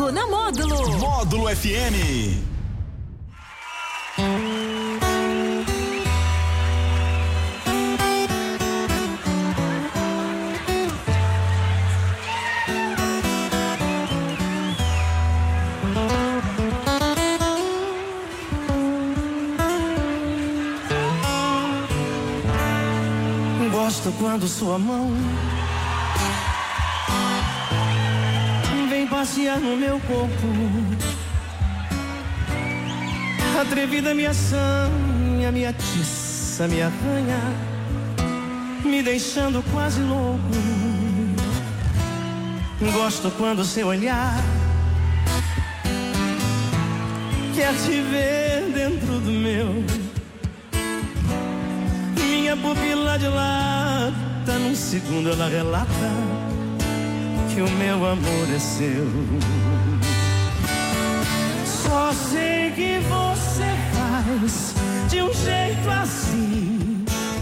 domingo na Módulo. Módulo FM. Gosto quando sua mão vem passear no meu corpo, atrevida me assanha, me atiça, me arranha, me deixando quase louco. Gosto quando seu olhar quer te ver dentro do meu. Minha pupila dilata, num segundo ela relata que o meu amor é seu. Só sei que você faz de um jeito assim,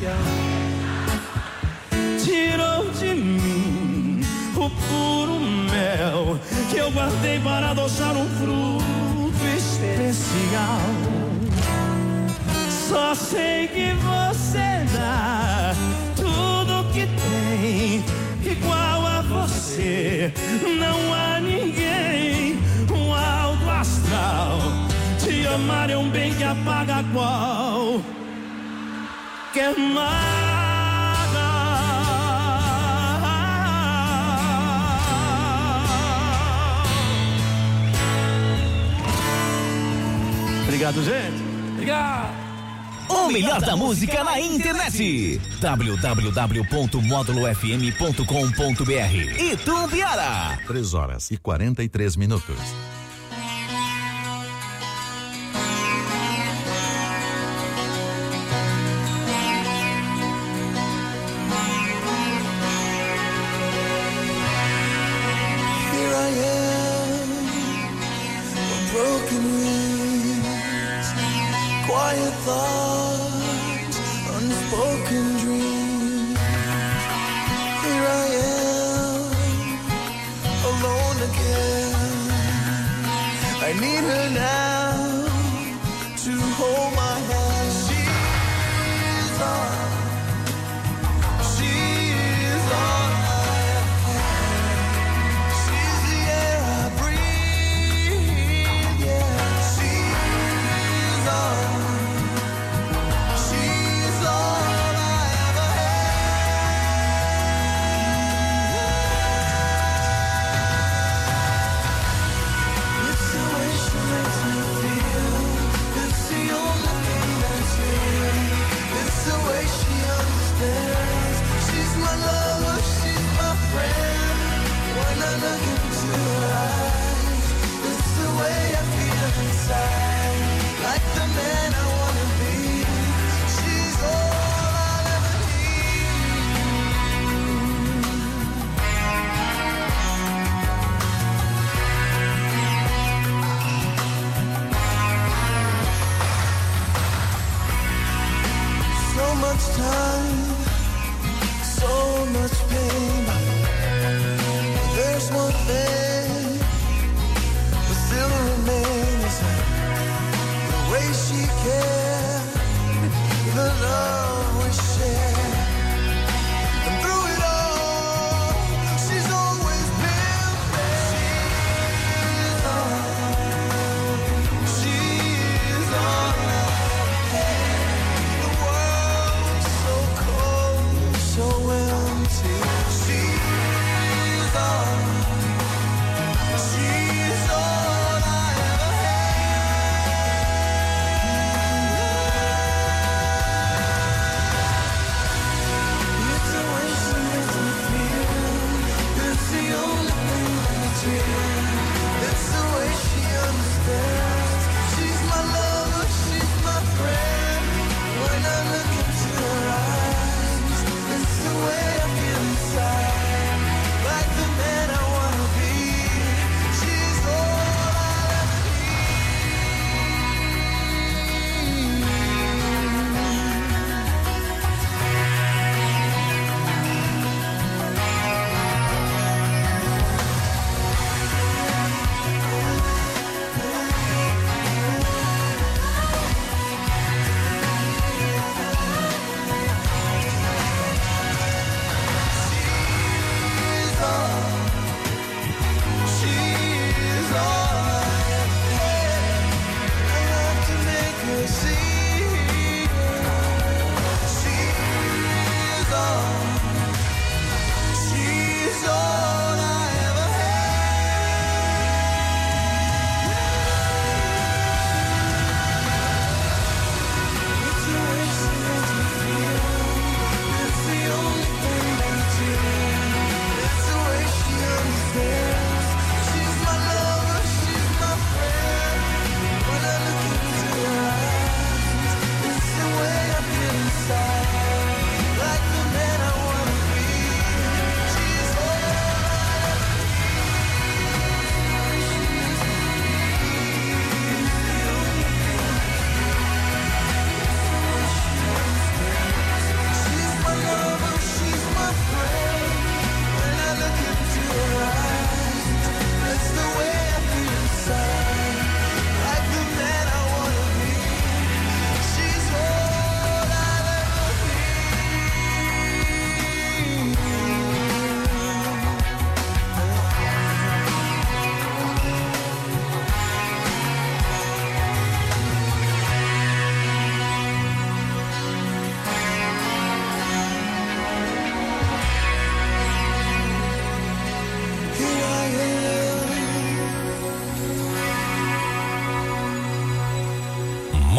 tirou de mim o puro mel que eu guardei para adoçar um fruto especial. Só sei que você dá tudo que tem, igual a você não há ninguém. Um alto astral, te amar é um bem que apaga qual quer mais. Obrigado, gente. Obrigado. O melhor da música na internet. www.modulofm.com.br. Itumbiara. 3h43. Here I am, a broken wings, quiet thoughts, unspoken dreams. Here I am, alone again. I need her now to hold my hand. She's all I have. She's the air I breathe, yeah. She's all I ever had. It's the way she makes me feel. It's the only thing that's real. It's the way she understands. She's my lover, she's my friend. When I look into her eyes, it's the way I feel inside. Like the man I wanna be. She's all I'll ever need. So much time, so much pain. There's one thing that still remains, the way she cared, the love we shared. And through it all, she's always been there. She's all I had. The world's so cold, so empty. She's all I ever had. It's the way she makes me feel. It's the only thing that's real. It's the way she understands. She's my lover, she's my friend. When I look into her eyes, it's the way I feel inside.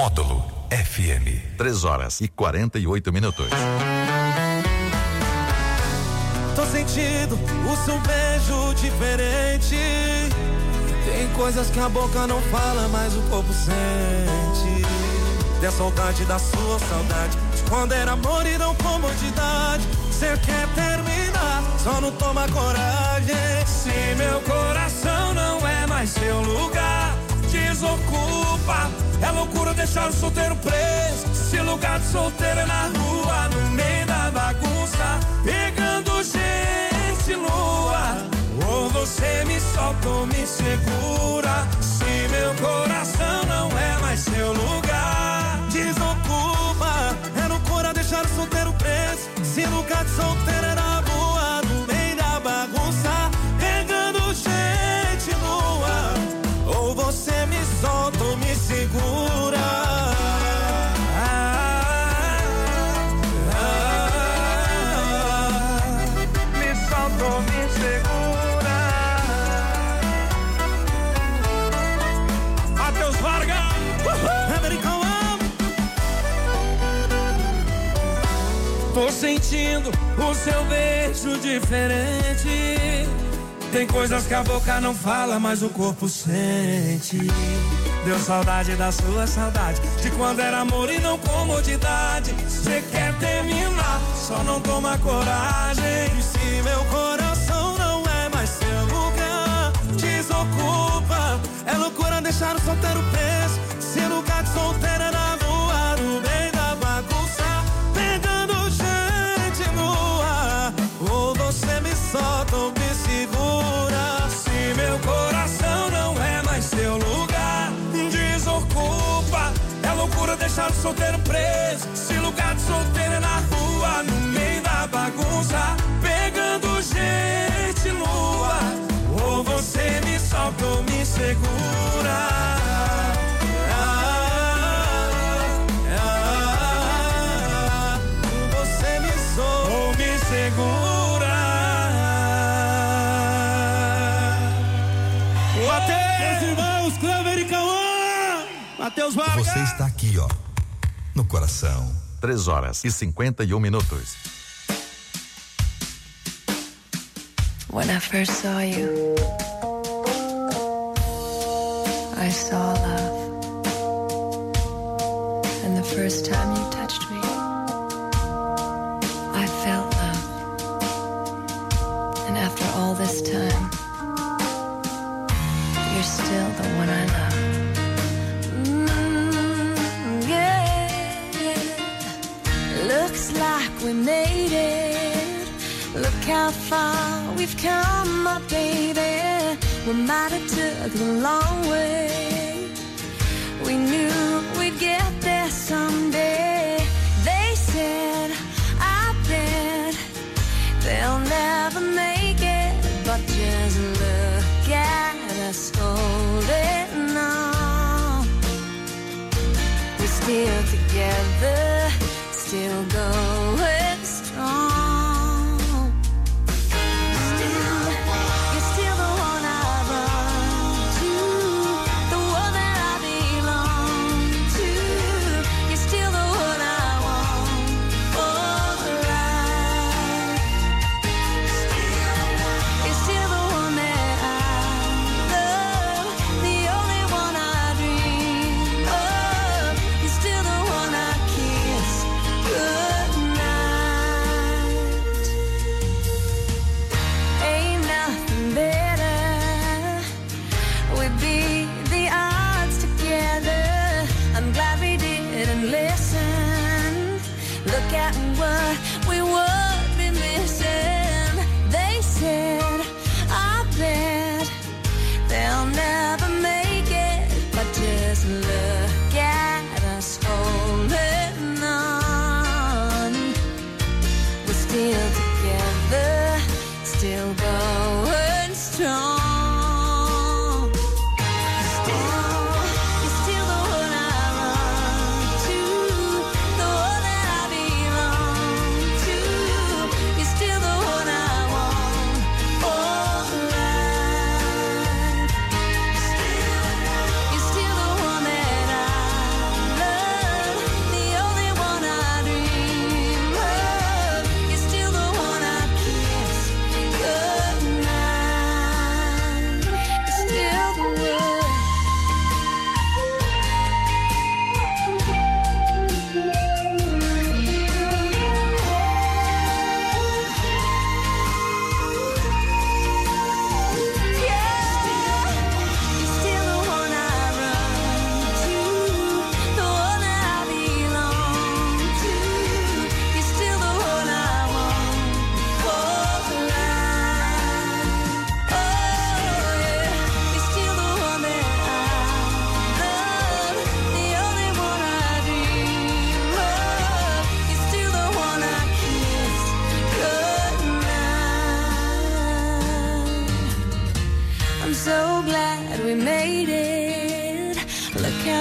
Módulo FM. 3h48. Tô sentindo o seu beijo diferente. Tem coisas que a boca não fala, mas o corpo sente. Tem a saudade da sua saudade, de quando era amor e não comodidade. Cê quer terminar, só não toma coragem. Se meu coração não é mais seu lugar, desocupa. É loucura deixar o solteiro preso. Se lugar de solteiro é na rua, no meio da bagunça, pegando gente nua. Ou você me solta ou me segura. Se meu coração não é mais seu lugar, desocupa. É loucura deixar o solteiro preso. Se lugar de solteiro é na rua, no meio da bagunça, pegando gente nua. Ou você me solta ou me segura. Me solta ou me segura. Matheus Vargas, American Love. Tô sentindo o seu beijo diferente. Tem coisas que a boca não fala, mas o corpo sente. Deu saudade da sua saudade, de quando era amor e não comodidade. Cê quer terminar, só não toma coragem. E se meu coração não é mais seu lugar, desocupa. É loucura deixar o solteiro preso. Se lugar de solteiro é na rua, no meio da bagunça, pegando gente nua. Ou você me solta ou me segura. Se meu coração não é mais seu lugar, desocupa. É loucura deixar o solteiro preso. Se lugar de solteiro é na rua, no meio da bagunça, pegando gente nua. Ou você me solta ou me segura. Você me solta ou me segura. Meus irmãos, Clever e Cauã, Matheus Vargas. Você está aqui, ó, no coração. 3h51. When I first saw you, I saw love. And the first time you touched me, I felt love. And after all this time, you're still the one I love. Yeah. Looks like we made it. Look how far we've come, my baby. We might have took the long way. We knew we'd get there someday. They said, I bet they'll never make it. But just look at us holding on. We're still together, still going strong.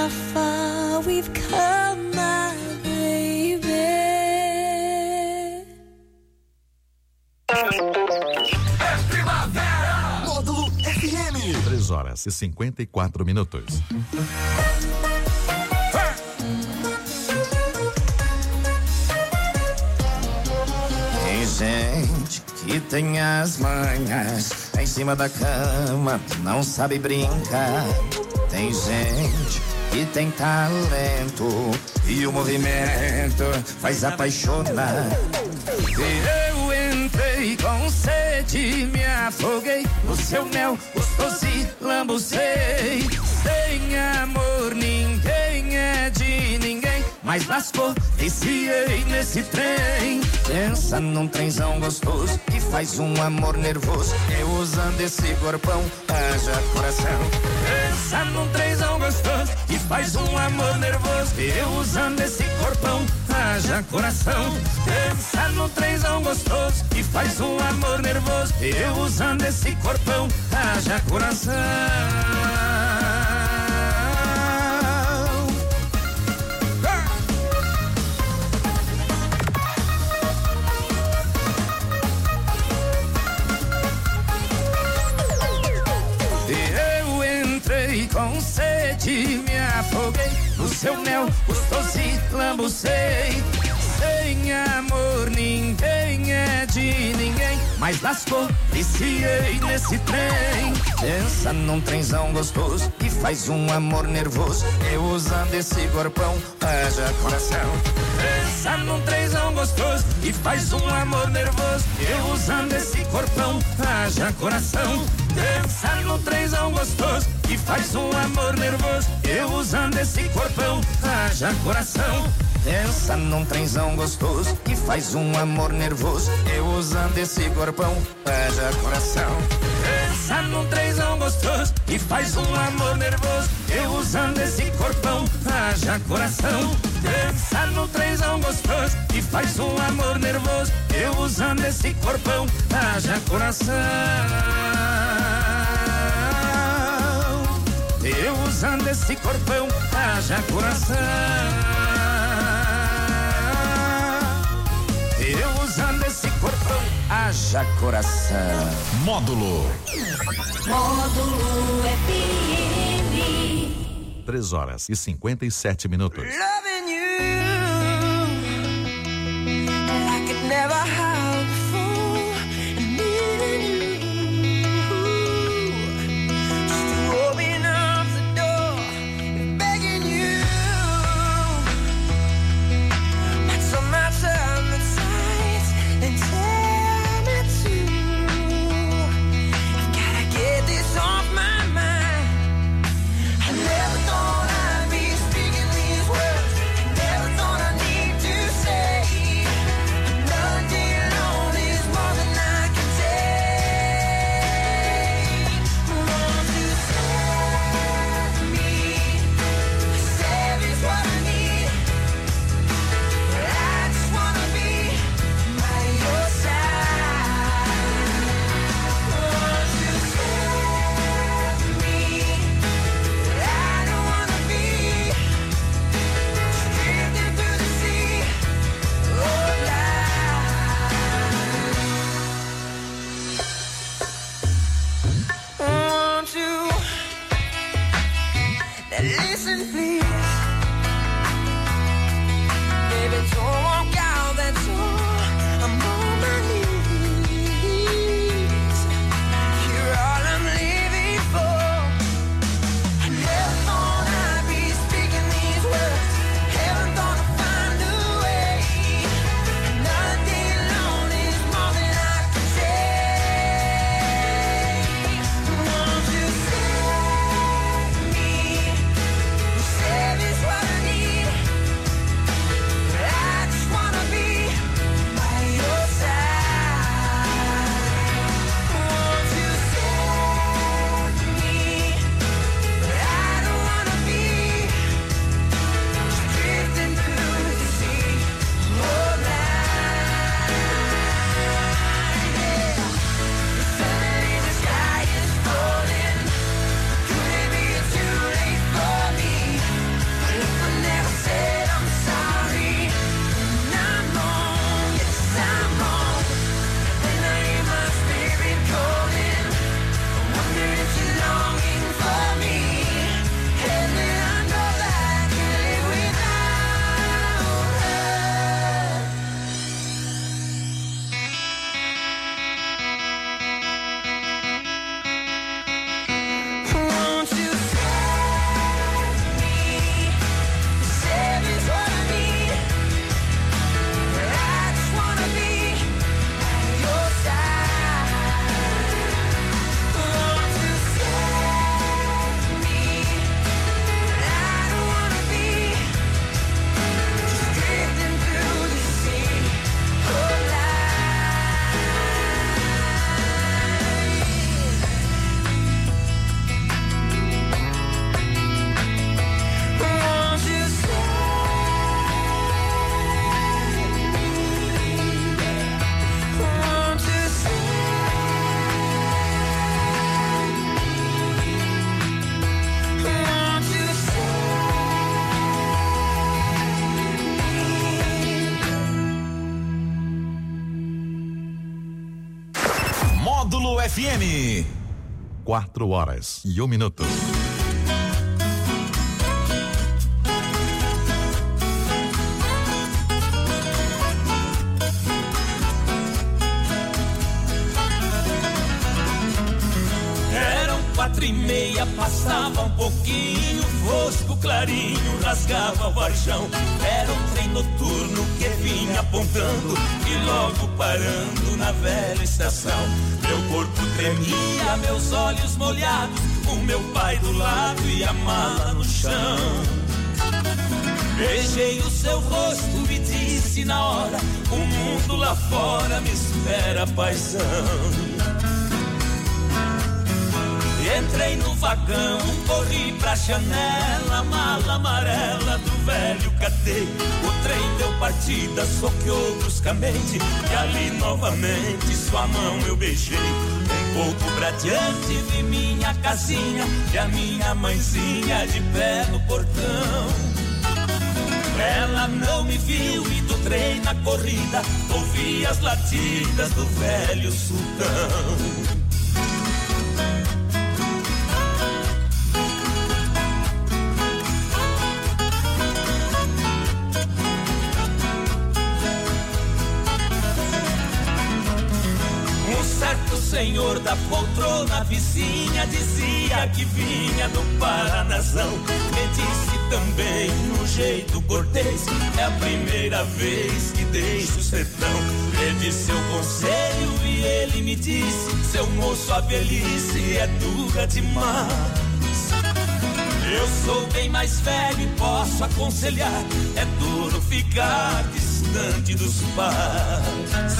how far we've come, my baby. É primavera! Módulo FM. 3 horas e 54 minutos. Tem gente que tem as manhas em cima da cama, não sabe brincar. Tem gente que tem talento e o movimento faz apaixonar. Eu entrei com sede, me afoguei no seu mel, gostoso e lambuzei. Sem amor ninguém é de ninguém, mas lascou, viciei nesse trem. Pensa num trenzão gostoso que faz um amor nervoso. Eu usando esse corpão, haja coração. Pensa num trenzão gostoso que faz um amor nervoso. Eu usando esse corpão, haja coração. Pensa num trenzão gostoso que faz um amor nervoso. Eu usando esse corpão, haja coração. Com sede me afoguei no seu mel, gostoso e lambuzei. Sem amor ninguém é de ninguém, mas lascou, viciei nesse trem. Pensa num trenzão gostoso que faz um amor nervoso. Eu usando esse corpão, haja coração. Pensa num trenzão gostoso que faz um amor nervoso. Eu usando esse corpão, haja coração. Pensa num trenzão gostoso que faz um amor nervoso. Eu usando esse corpão, haja coração. Pensa num trenzão gostoso que faz um amor nervoso. Eu usando esse corpão, haja coração. Pensa num trenzão gostoso que faz um amor nervoso. Eu usando esse corpão, haja coração. Pensa num trenzão gostoso que faz um amor nervoso. Eu usando esse corpão, haja coração. Eu usando esse corpão, haja coração. Eu usando esse corpão, haja coração. Módulo. Módulo FM. 3 horas e 57 minutos. Loving you like it never had before. And needing you just to open up the door. Begging you not so much on the sides and tell me to. Gotta get this off my mind. I never thought I'd be speaking these words. FM. 4h01. Eram 4h30, passava um pouquinho, fosco clarinho rasgava o varjão. Era um trem noturno que vinha apontando e logo parando na velha estação. Meu corpo tremia, meus olhos molhados, o meu pai do lado e a mala no chão. Beijei o seu rosto e disse na hora: o mundo lá fora me espera, paizão. Entrei no vagão, corri pra janela, mala amarela do velho catei. O trem deu partida, soqueou bruscamente e ali novamente sua mão eu beijei. Um pouco pra diante vi minha casinha e a minha mãezinha de pé no portão. Ela não me viu e do trem na corrida ouvi as latidas do velho sultão. Certo senhor da poltrona vizinha dizia que vinha do Paranazão. Me disse também no jeito cortês: é a primeira vez que deixo o sertão. Pedi seu conselho e ele me disse: seu moço, a velhice é dura demais. Eu sou bem mais velho e posso aconselhar: é duro ficar distante dos pais.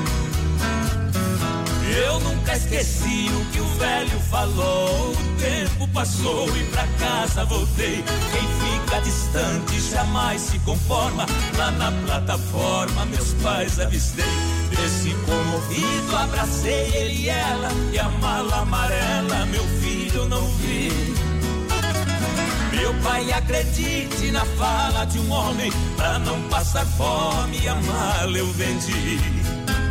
Eu nunca esqueci o que o velho falou. O tempo passou e pra casa voltei. Quem fica distante jamais se conforma. Lá na plataforma meus pais avistei. Desci comovido, abracei ele e ela. E a mala amarela, meu filho, eu não vi. Meu pai, acredite na fala de um homem. Pra não passar fome, a mala eu vendi.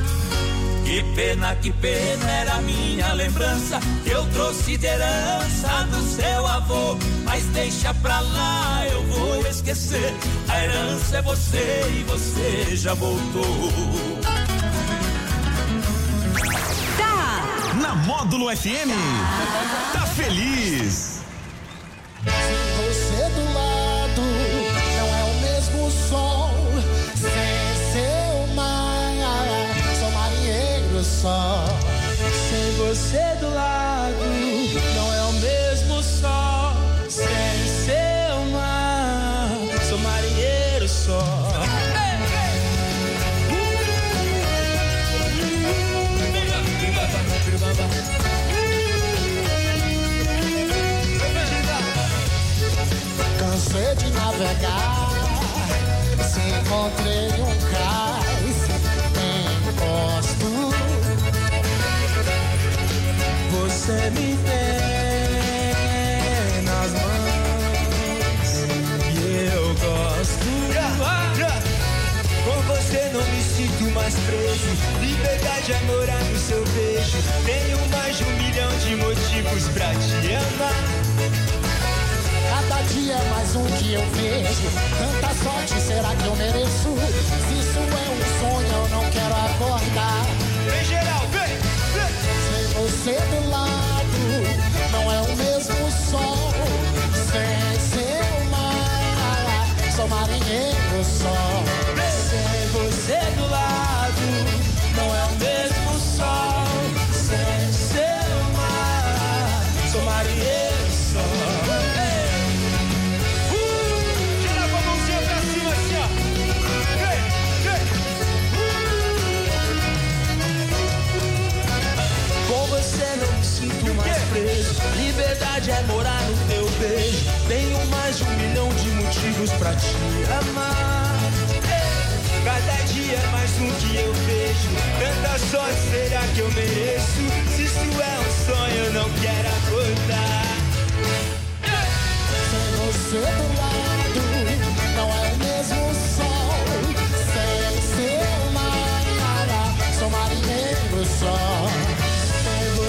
Que pena era a minha lembrança que eu trouxe de herança do seu avô. Mas deixa pra lá, eu vou esquecer. A herança é você e você já voltou. Tá na Módulo FM. Tá feliz. Sem você do lado, não é o mesmo sol. Sem seu mar, sou marinheiro só. Sem você do lado, não é o mesmo sol. Sem seu mar, sou marinheiro só. Cansei de navegar, se encontrei um cais, encosto. Você me tem nas mãos e eu gosto. Com você não me sinto mais preso. Liberdade é morar no seu beijo. Tenho mais de 1 milhão de motivos pra te amar. Cada dia é mais um que eu vejo. Tanta sorte, será que eu mereço? Se isso é um sonho, eu não quero acordar. Vem geral, vem, vem. Sem você do lado, não é o mesmo sol. Sem seu mar, sou marinheiro só. Sem você do lado, não é o mesmo sol. Sem seu mar, sou marinheiro só. Tira com a mãozinha pra cima assim, ó. Vem, vem. Com você não me sinto mais preso. Liberdade é morar no teu beijo. Tenho mais de 1 milhão de motivos pra te amar. Cada dia é mais um que eu vejo. Tanta sorte, será que eu mereço? Se isso é um sonho, eu não quero acordar. Sem você do lado, não é o mesmo sol. Sem seu mar, sou marinheiro só. Sem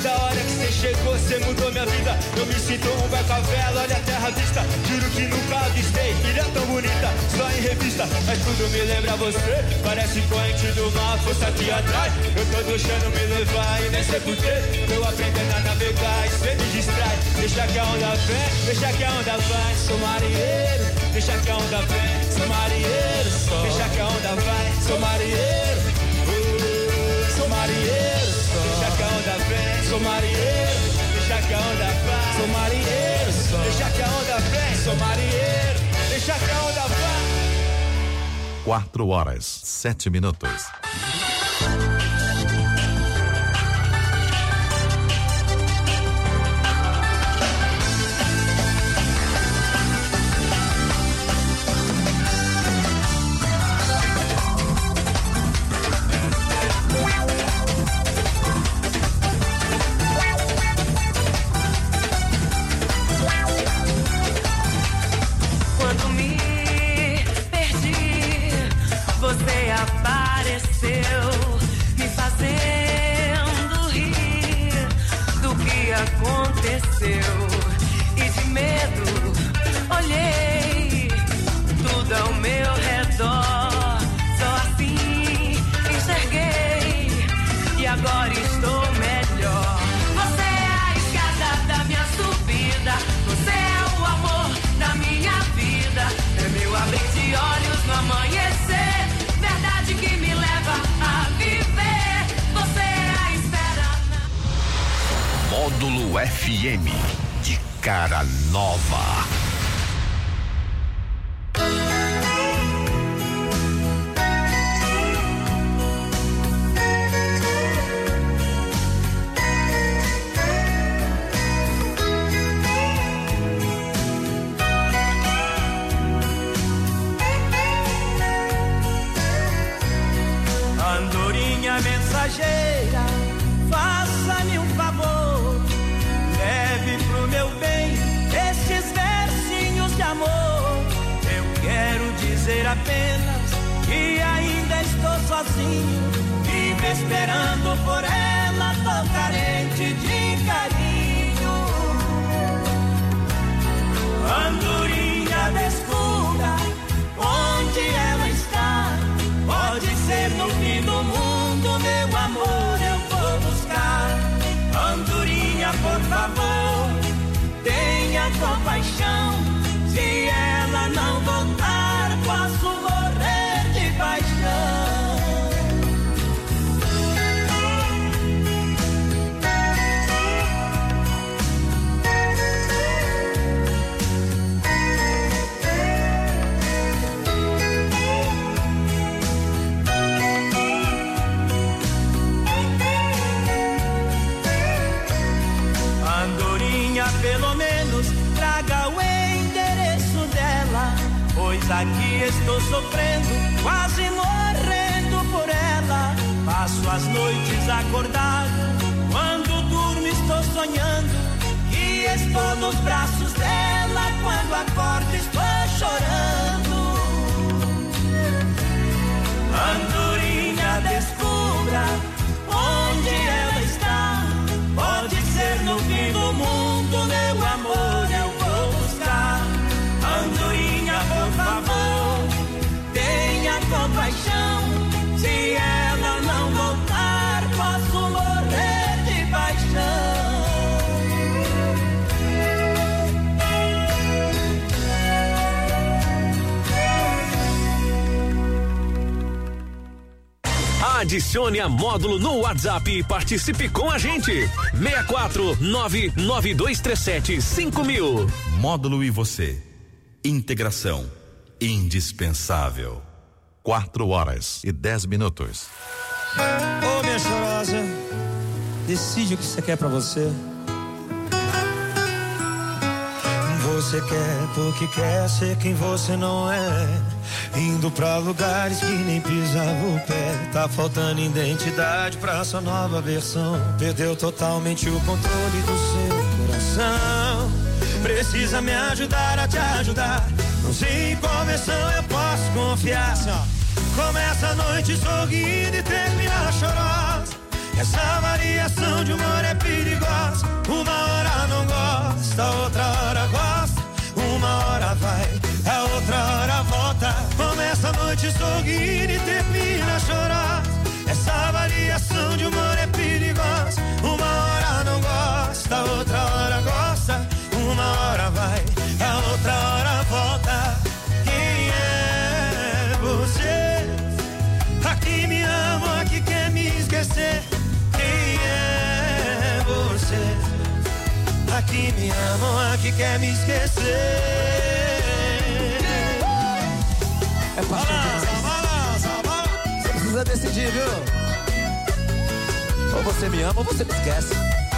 Desde a hora que você chegou, você mudou minha vida. Eu me sinto um Bacavela, olha a terra vista. Juro que nunca avistei ilha tão bonita, só em revista. Mas tudo me lembra você, parece corrente do mar, força aqui atrás. Eu tô deixando me levar e nem sei porquê. Eu aprendendo a navegar e cê me distrai. Deixa que a onda vem, deixa que a onda vai. Sou marinheiro, deixa que a onda vem. Sou marinheiro, deixa que a onda vai. Sou marinheiro, sou marinheiro. Deixa que a onda vem, sou marinheiro. Deixa que a onda vai, sou marinheiro. Deixa que a onda vem, sou marinheiro. Deixa que a onda vai. 4h07. Quando me perdi, você apareceu, me fazendo rir do que aconteceu. E de medo olhei tudo ao meu redor, só assim enxerguei e agora estou melhor. Você é a escada da minha subida, você é o amor da minha vida, é meu abrir de olhos no amanhecer, verdade que me leva a viver. Você é a espera na... Módulo FM, de cara nova. Andorinha mensageira, faça-me um favor, leve pro meu bem estes versinhos de amor. Eu quero dizer apenas que ainda estou sozinho, vivo esperando por ela, tô carente de carinho. Andorinha, descubra onde ela está. Pode ser no fim do mundo, meu amor, eu vou buscar. Andorinha, por favor, tenha compaixão. Se ela não voltar, posso morrer de paixão. Pelo menos traga o endereço dela, pois aqui estou sofrendo, quase morrendo por ela. Passo as noites acordado, quando durmo estou sonhando que estou nos braços dela, quando acordo estou chorando. Andorinha, descubra onde ela está. Pode ser no fim do mundo, meu amor, eu vou buscar. Andorinha, por favor, tenha compaixão. Se ela não voltar, posso morrer de paixão. Adicione a Módulo no WhatsApp e participe com a gente. 64992375000. Módulo e você. Integração indispensável. 4h10. Ô, minha chorosa, decide o que você quer pra você. Você quer porque quer ser quem você não é, indo pra lugares que nem pisava o pé. Tá faltando identidade pra sua nova versão, perdeu totalmente o controle do seu coração. Precisa me ajudar a te ajudar, não sei em qual versão eu posso confiar. Começa a noite sorrindo e termina chorosa, Essa variação de humor é perigosa. Uma hora não gosta, outra hora gosta. Uma hora vai, a outra hora volta. Começa a noite sorrindo e termina chorando. Essa variação de humor é perigosa. Uma hora não gosta, outra hora gosta. Uma hora vai, a outra hora volta. Quem é você? Aqui me ama, aqui quer me esquecer. Quem é você? Aqui me ama, aqui quer me esquecer. É balança. Você precisa decidir, viu? Ou você me ama ou você me esquece.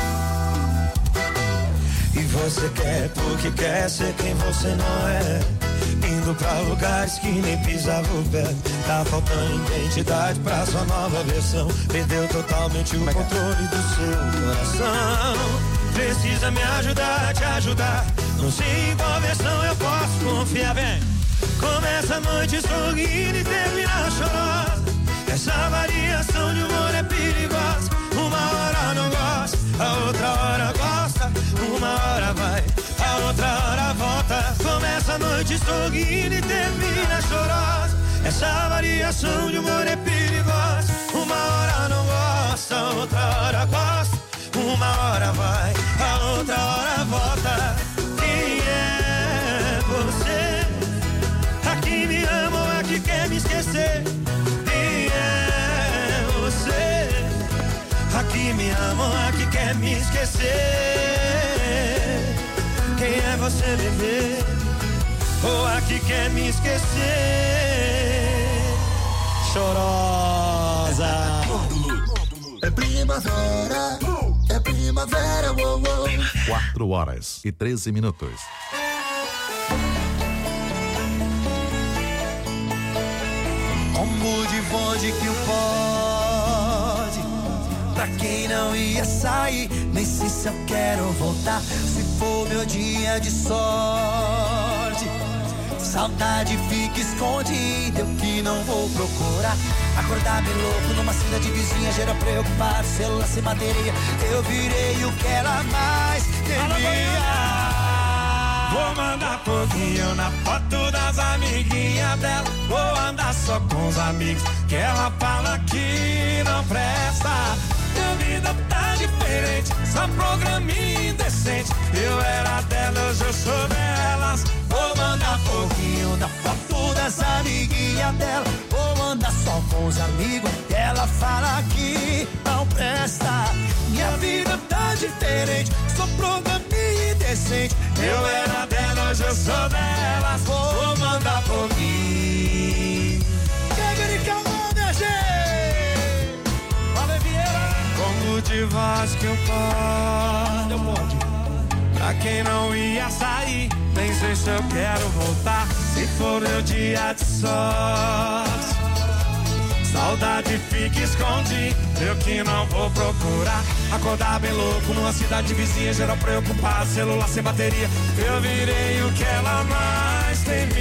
E você quer porque quer ser quem você não é. Indo pra lugares que nem pisava o pé. Tá faltando identidade pra sua nova versão. Perdeu totalmente o controle do seu coração. Precisa me ajudar, te ajudar. Não sei em qual versão eu posso confiar. Vem, começa a noite sorrindo e termina chorosa. Essa variação de humor é perigosa. Uma hora não gosta, a outra hora gosta. Uma hora vai, a outra hora volta. Começa a noite sorrindo e termina chorosa. Essa variação de humor é perigosa. Uma hora não gosta, a outra hora gosta. Uma hora vai, a outra hora volta. Quem é você? Aqui me ama ou aqui quer me esquecer? Quem é você? Aqui me ama ou aqui quer me esquecer? Quem é você, bebê? Ou aqui quer me esquecer? Chorosa. É primavera, é primavera, uou, uou. 4 horas e 13 minutos. Combo de bonde que o pode. Pra quem não ia sair, nem sei se eu quero voltar. Se for meu dia de sorte, saudade fica escondida, eu que não vou procurar. Acordar bem louco numa cidade vizinha, gera preocupado, celular sem bateria. Eu virei o que ela mais temia. Vou mandar pouquinho na foto das amiguinhas dela. Vou andar só com os amigos que ela fala que não presta. Minha vida tá diferente, só programinha indecente. Eu era dela, hoje eu sou delas. Vou mandar pouquinho da foto das amiguinhas dela. Vou andar só com os amigos que ela fala que não presta. Minha vida tá diferente, só programinha indecente. Eu era dela, hoje eu sou delas. Vou mandar pouquinho. Minha gente! Valeu, Vieira! Como de voz que eu posso. Pra quem não ia sair, nem sei se eu quero voltar. Se for meu dia de sorte, saudade fica escondida, eu que não vou procurar. Acordar bem louco numa cidade vizinha, geral preocupado, celular sem bateria. Eu virei o que ela mais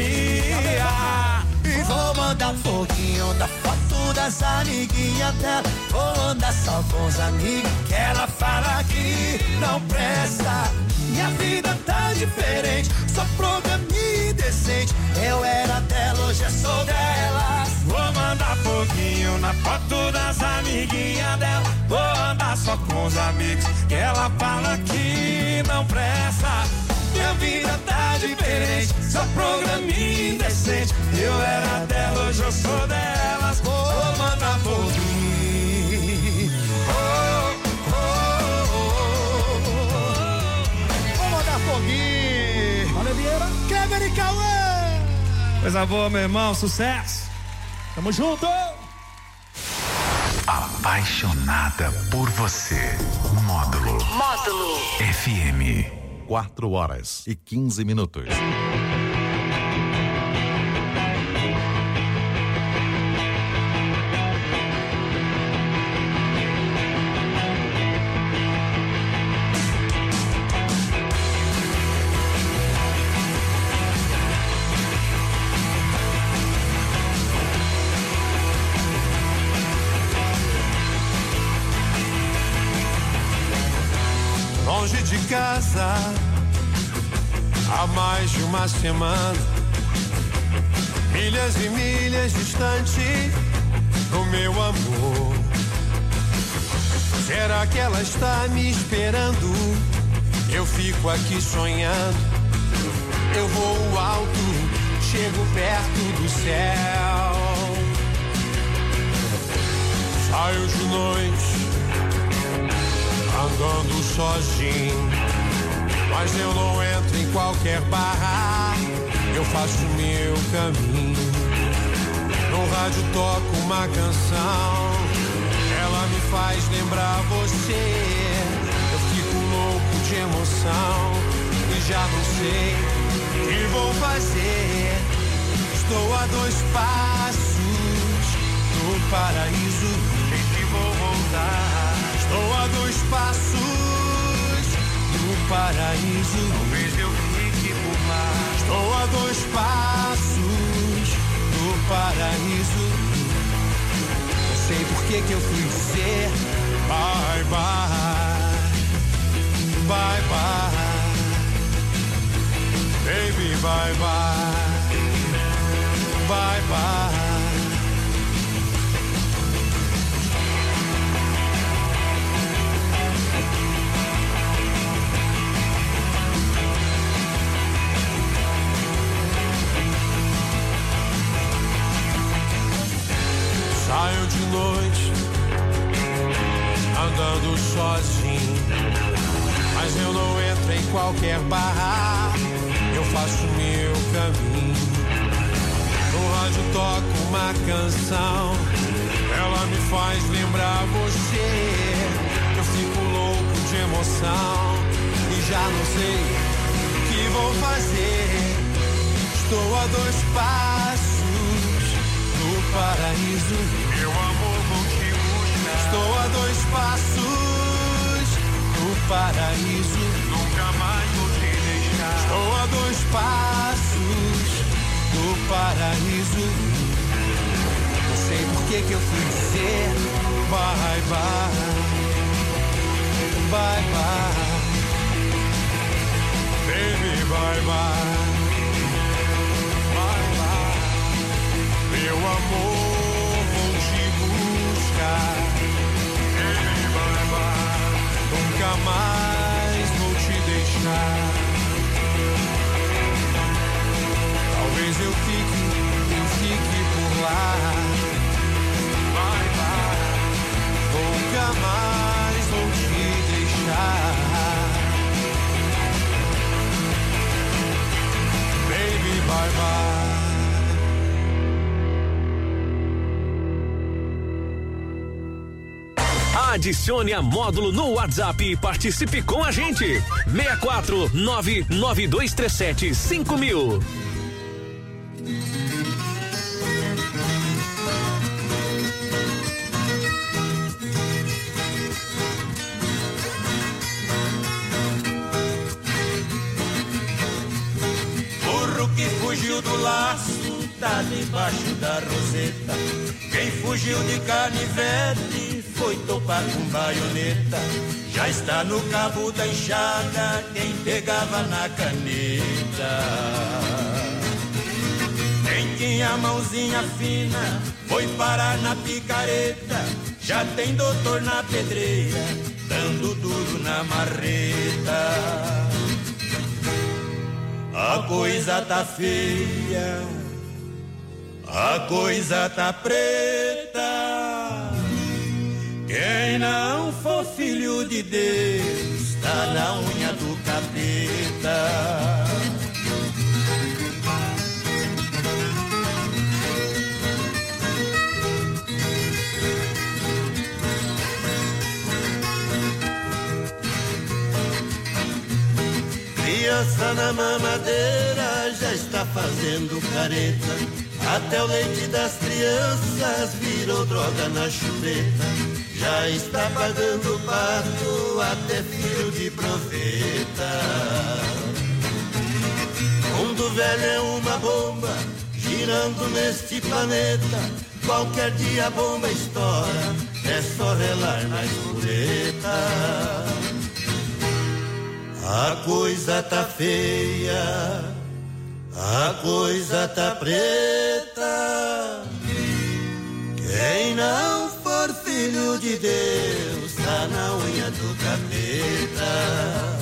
temia. E vou mandar um pouquinho da foto das amiguinhas dela. Vou andar só com os amigos que ela fala que não presta. Minha vida tá diferente, só programinha indecente. Eu era dela, hoje eu sou delas. Vou mandar pouquinho na foto das amiguinhas dela. Vou andar só com os amigos que ela fala que não presta. Minha vida tá diferente, só programinha indecente. Eu era dela, hoje eu sou delas. Vou mandar pouquinho. Vou mandar foguinho. Valeu, Vieira. Kleber e Cauã. Coisa boa, meu irmão, sucesso. Tamo junto. Apaixonada por você. Módulo FM. 4 horas e 15 minutos. casa há mais de uma semana, milhas e milhas distante do meu amor. Será que ela está me esperando? Eu fico aqui sonhando, eu voo alto, chego perto do céu. Saio de noite, andando sozinho, mas eu não entro em qualquer barra, eu faço meu caminho. No rádio toco uma canção, ela me faz lembrar você. Eu fico louco de emoção e já não sei o que vou fazer. Estou a 2 passos do paraíso, sei que vou voltar. Estou a 2 passos do paraíso, talvez eu fique por lá. Estou a 2 passos do paraíso. Não sei por que eu fui dizer bye bye, bye bye, baby bye bye, bye bye. Saio de noite, andando sozinho, mas eu não entro em qualquer barra, eu faço meu caminho. No rádio toco uma canção, ela me faz lembrar você. Eu fico louco de emoção e já não sei o que vou fazer. Estou a 2 passos do paraíso, meu amor, vou te buscar. Estou a 2 passos do paraíso, nunca mais vou te deixar. Estou a 2 passos do paraíso. Não sei por que eu fui dizer bye bye, bye bye, baby bye bye, bye bye. Meu amor, vou te buscar. Baby bye bye, nunca mais vou te deixar. Talvez eu fique por lá. Bye bye, nunca mais vou te deixar. Baby bye bye. Adicione a Módulo no WhatsApp e participe com a gente. 64992375000. Burro que fugiu do laço tá debaixo da roseta. Quem fugiu de canivete foi topar com baioneta. Já está no cabo da enxada quem pegava na caneta. Quem tinha mãozinha fina foi parar na picareta. Já tem doutor na pedreira dando duro na marreta. A coisa tá feia, a coisa tá preta. Quem não for filho de Deus tá na unha do capeta. Criança na mamadeira já está fazendo careta. Até o leite das crianças virou droga na chupeta. Já está pagando pato até filho de profeta. Mundo velho é uma bomba girando neste planeta. Qualquer dia a bomba estoura, é só relar na espoleta. A coisa tá feia, a coisa tá preta. Quem não for filho de Deus tá na unha do capeta.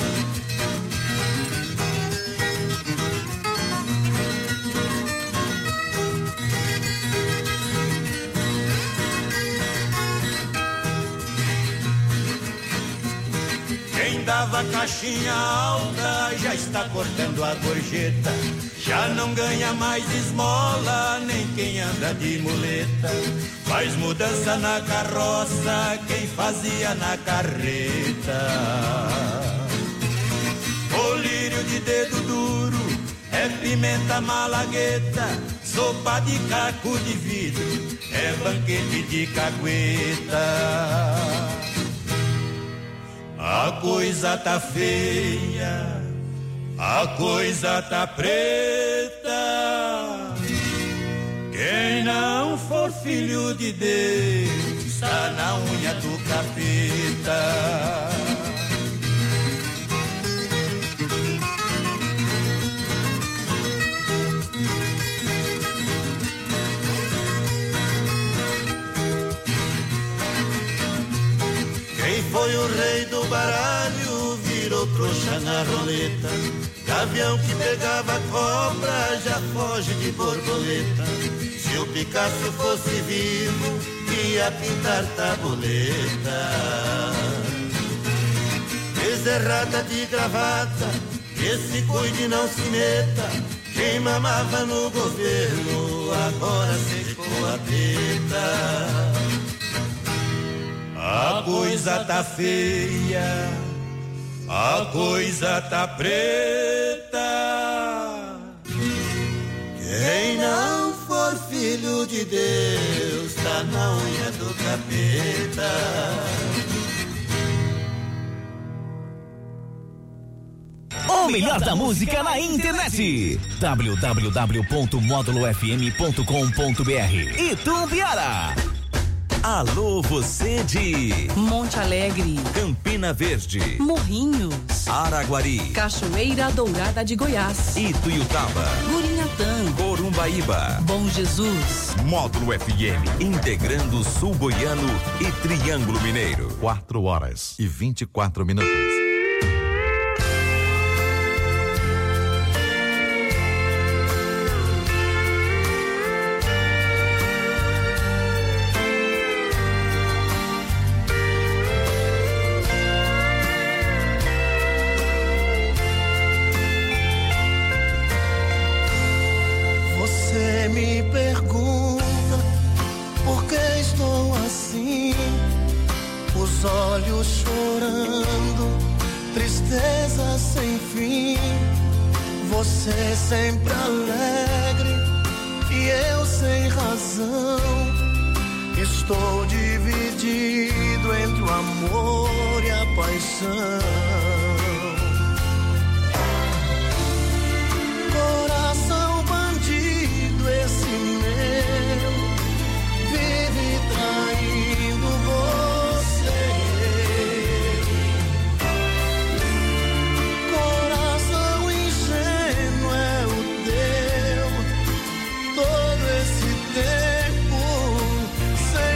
Quem dava caixinha alta já está cortando a gorjeta. Já não ganha mais esmola, nem quem anda de muleta. Faz mudança na carroça, quem fazia na carreta. Colírio de dedo duro, é pimenta malagueta. Sopa de caco de vidro, é banquete de cagueta. A coisa tá feia, a coisa tá preta. Quem não for filho de Deus tá na unha do capeta. Foi o rei do baralho, virou trouxa na roleta. Gavião que pegava cobra já foge de borboleta. Se o Picasso fosse vivo, ia pintar tabuleta. Becerrada de gravata, que se cuide não se meta. Quem mamava no governo, agora secou a teta. A coisa tá feia, a coisa tá preta. Quem não for filho de Deus tá na unha do capeta. O melhor da música na internet. www.modulofm.com.br. Itumbiara. Alô, você de Monte Alegre, Campina Verde, Morrinhos, Araguari, Cachoeira Dourada de Goiás, Ituiutaba, Gurinhatã, Corumbaíba, Bom Jesus. Módulo FM, integrando Sul Goiano e Triângulo Mineiro. 4h24. Me pergunta por que estou assim, os olhos chorando, tristeza sem fim. Você sempre alegre e eu sem razão. Estou dividido entre o amor e a paixão. Esse meu vive traindo você. Coração ingênuo é o teu. Todo esse tempo sem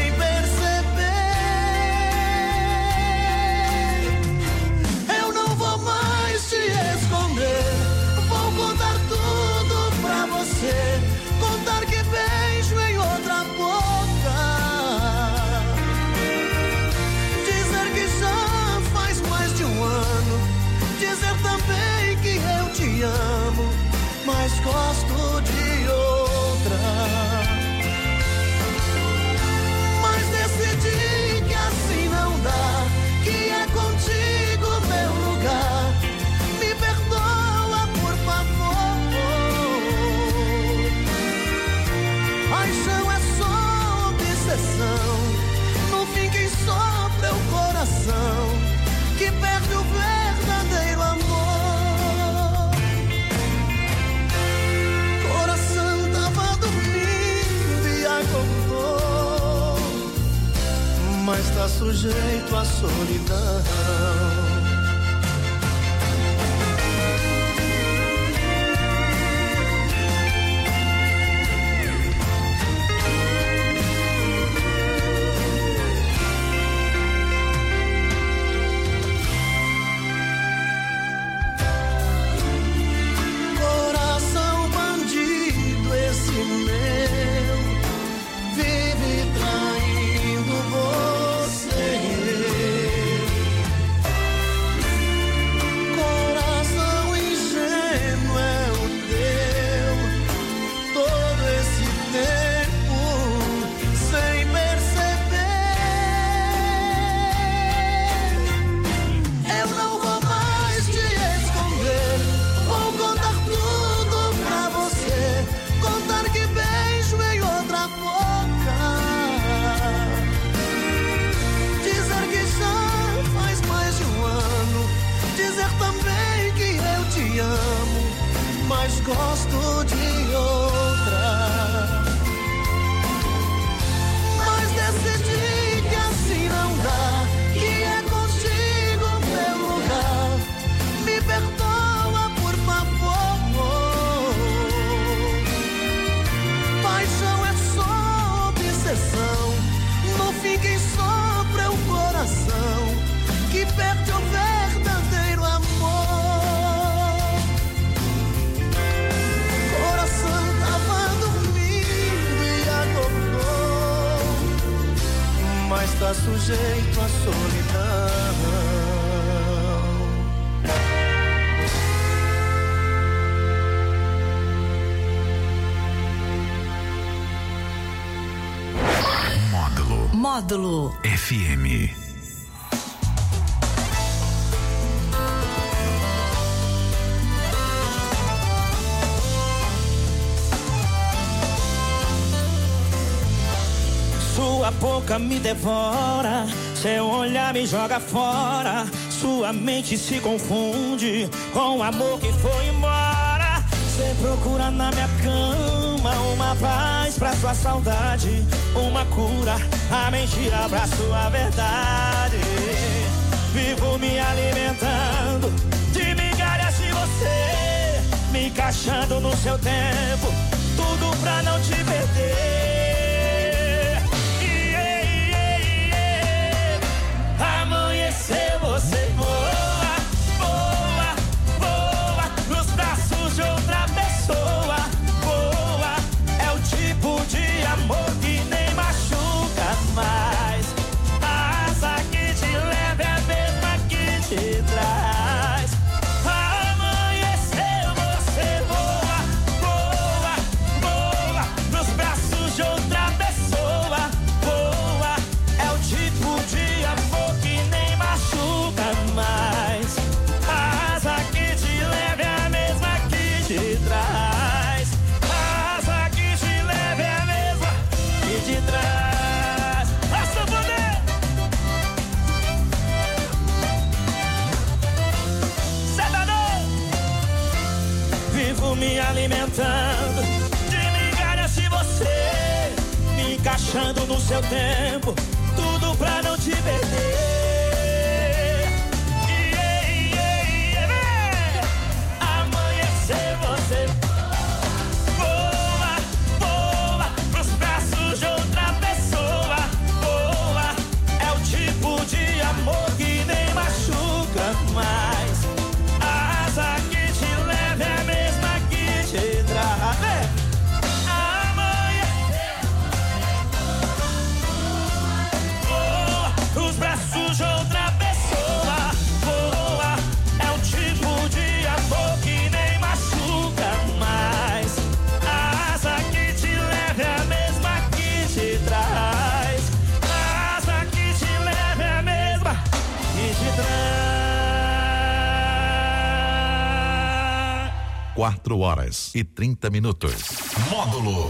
perceber. Eu não vou mais te esconder. Vou contar tudo pra você. Contar que beijo em outra boca. Dizer que já faz mais de um ano. Dizer também que eu te amo, mas gosto de outra. Mas decidi que assim não dá, que é contigo meu lugar. Me perdoa, por favor. Paixão é só obsessão. No fim quem sofre é o coração, que perde o verdadeiro amor. Coração tava dormindo e acordou, mas tá sujeito à solidão. sujeito à solidão. Módulo FM. Sua boca me devora, seu olhar me joga fora. Sua mente se confunde com o amor que foi embora. Você procura na minha cama uma paz pra sua saudade, uma cura, a mentira pra sua verdade. Vivo me alimentando de migalhas de você, me encaixando no seu tempo, tudo pra não te perder. Amanhecer você voa, voa, voa nos braços de outra pessoa. Voa, é o tipo de amor que nem machuca mais. A asa que te leva é a mesma que te traz. Amanhecer você voa, voa, voa nos braços de outra pessoa. Voa, é o tipo de amor que nem machuca mais. A asa que te leva é a mesma que te traz. A asa que te leva é a mesma que te traz. Passa o poder! Cidadão! Vivo me alimentando de migalhas de você, me encaixando no seu tempo, tudo pra não te perder. Amanhecer você voa, voa pros braços de outra pessoa. Voa, é o tipo de amor que nem machuca mais. A asa que te leva é a mesma que te traz. Os braços de outra pessoa. Voa, é o tipo de amor que nem machuca mais. A asa que te leva é a mesma que te traz. A asa que te leva é a mesma que te traz. 4h30. Módulo.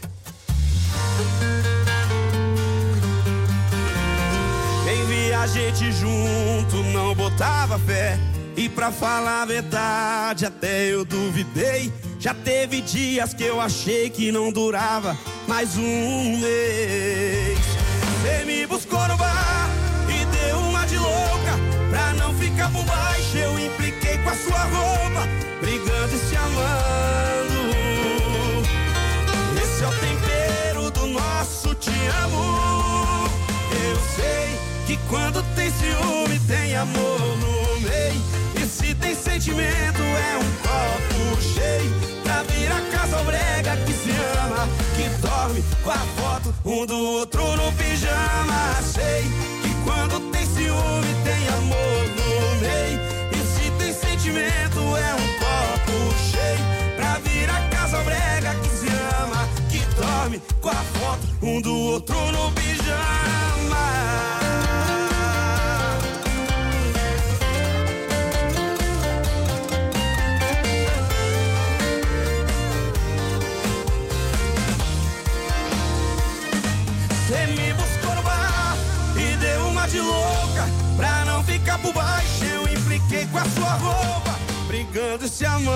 Quem via a gente junto não botava fé. E pra falar a verdade até eu duvidei. Já teve dias que eu achei que não durava mais um mês. Você me buscou no bar e deu uma de louca. Pra não ficar por baixo eu impliquei com a sua roupa, brigando e se amando. Esse é o tempero do nosso te amo. Eu sei que quando tem ciúme tem amor no meio. E se tem sentimento é um copo cheio pra vir a casa brega que se ama, que dorme com a foto um do outro no pijama. Sei que quando tem ciúme tem amor no meio. E se tem sentimento é um copo cheio pra vir a casa brega que se ama, que dorme com a foto um do outro no pijama. Você me buscou no bar e deu uma de louca. Pra não ficar por baixo eu impliquei com a sua roupa, brigando e se amando.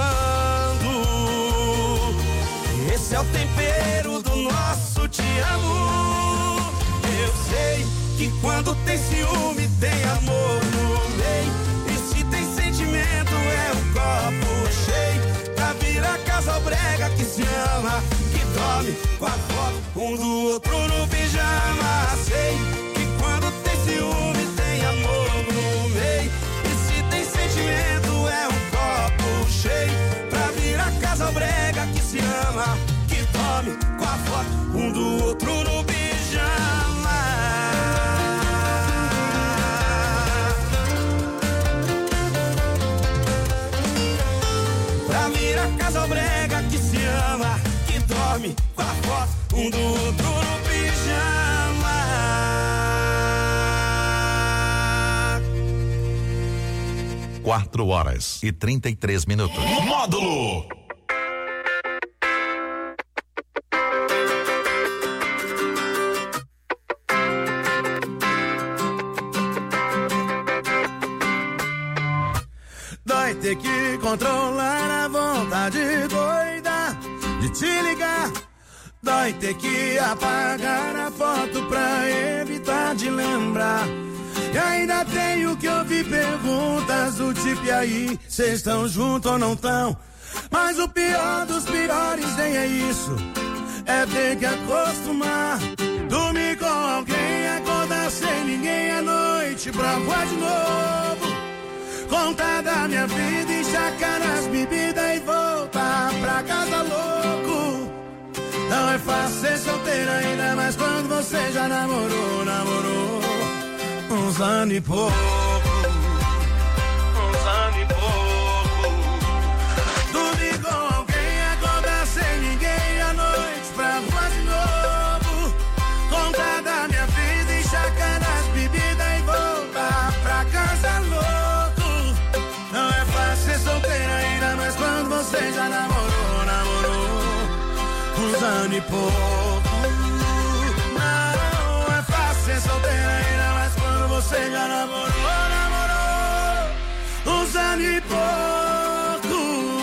Esse é o tempero do nosso te amo. Eu sei que quando tem ciúme tem amor no meio. E se tem sentimento é um copo cheio pra vir a casa brega que se ama, que dorme com a foto um do outro no pijama. Sei que quando tem ciúme tem amor no meio. E se tem sentimento é um copo cheio pra vir a casa brega que se ama, que dorme com a foto um do outro no pijama. casal brega que se ama, que dorme com a foto um do outro no pijama. 4h33. Módulo. Dói ter que controlar a vontade doida de te ligar. Dói ter que apagar a foto pra evitar de lembrar. E ainda tenho que ouvir perguntas do tipo: e aí, cês tão juntos ou não tão? Mas o pior dos piores nem é isso, é ter que acostumar. Dormir com alguém, acordar sem ninguém à noite pra voar de novo. Contar da minha vida, enxacar as bebidas e voltar pra casa louco. Não é fácil ser solteiro ainda, mas quando você já namorou uns anos e pouco. Uns anos e pouco. Dormir com alguém, acordar sem ninguém à noite pra voar de novo. Contar da minha vida, enxacar as bebidas e voltar pra casa louco. Não é fácil ser solteiro ainda, mas quando você já namorou uns anos e pouco. Não é fácil ser solteiro ainda, mas quando você já namorou uns anos e pouco.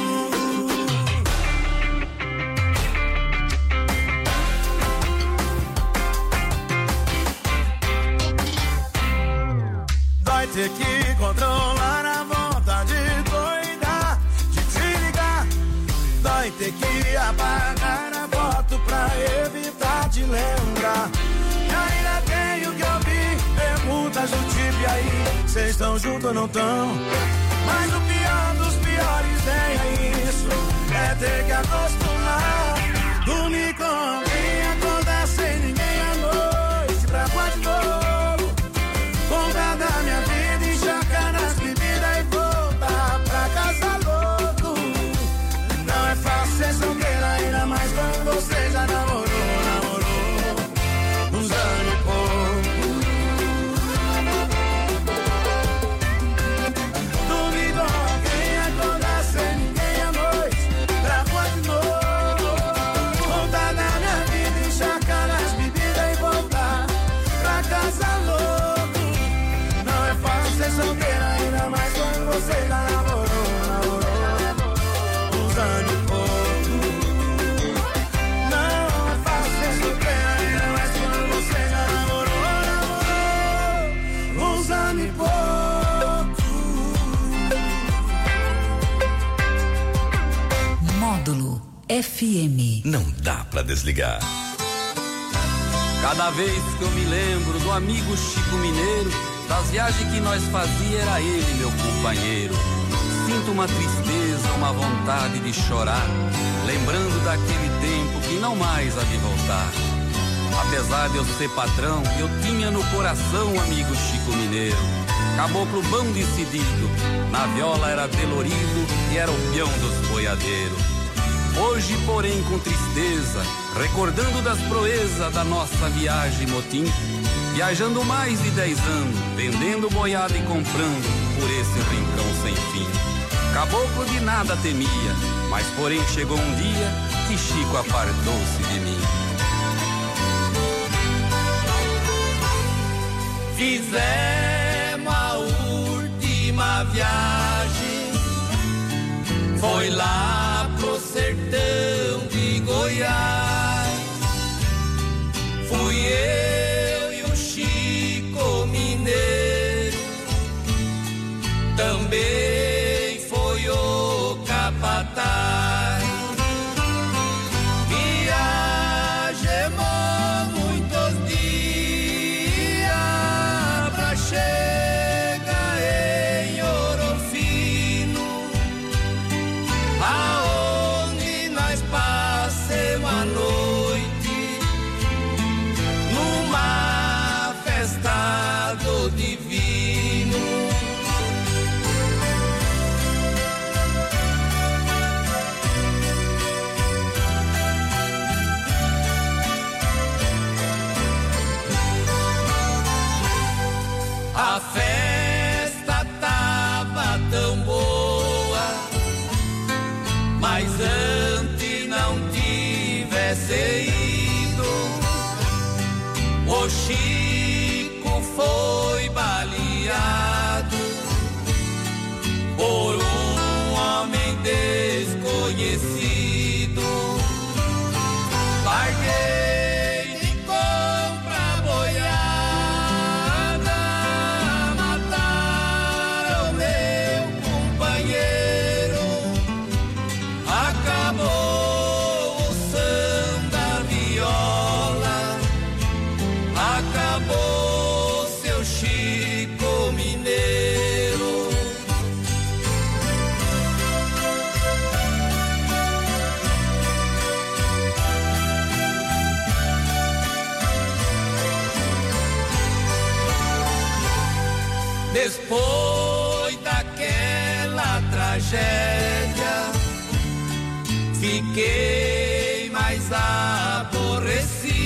Vai ter que controlar a vontade doida de te ligar. Vai ter que apagar a foto pra evitar de lembrar. E ainda tenho que ouvir perguntas do tipo: e aí, cês estão juntos ou não tão? Mas o pior dos piores é isso, é ter que acostumar. Dormir com alguém, acordar sem ninguém à noite pra voar de novo. Contar da minha vida, enxacar nas bebidas e voltar pra casa louco. Não é fácil ser solteiro ainda, mas quando você já namorou uns anos e pouco. Dormir com alguém, acordar sem ninguém à noite pra voar de novo. Contar da minha vida, enxacar as bebidas e voltar pra casa louco. Não é fácil ser solteiro ainda, mas quando você já namorou uns anos e pouco. Não é fácil ser solteiro ainda, mas quando você já namorou uns anos e pouco. Módulo FM. Não dá pra desligar. Cada vez que eu me lembro do amigo Chico Mineiro, das viagens que nós fazia, era ele meu companheiro. Sinto uma tristeza, uma vontade de chorar, lembrando daquele tempo que não mais há de voltar. Apesar de eu ser patrão, eu tinha no coração o amigo Chico Mineiro. Caboclo bom decidido, na viola era delorido e era o peão dos boiadeiros. Hoje, porém, com tristeza, recordando das proezas da nossa viagem motim, viajando mais de 10 anos, vendendo boiada e comprando por esse rincão sem fim. Caboclo de nada temia, mas porém chegou um dia que Chico apartou-se de mim. Fizemos a última viagem, foi lá pro sertão de Goiás. Fui eu e o Chico Mineiro, também foi o capataz. Viajemos muitos dias pra O Chico foi baleado por um homem desconhecido. Larguei de compra boiada, mataram meu companheiro. Acabou o samba viola, acabou seu Chico Mineiro. Depois daquela tragédia, fiquei